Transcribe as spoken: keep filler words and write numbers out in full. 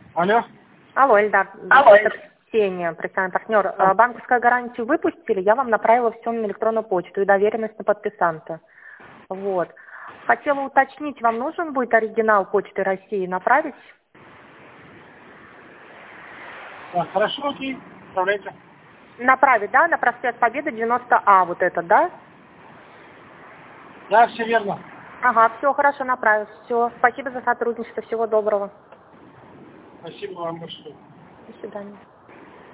Алло. Алло, Эльдар. Алло. Ксения, профессиональный партнер. А. Банковскую гарантию выпустили, я вам направила все на электронную почту и доверенность на подписанта. Вот. Хотела уточнить, вам нужен будет оригинал Почты России направить? Да, хорошо, окей, отправляйте. Направить, да, на проспект Победы девяносто А, вот это, да? Да, все верно. Ага, все, хорошо, направить. Все. Спасибо за сотрудничество, всего доброго. Спасибо вам большое. До свидания.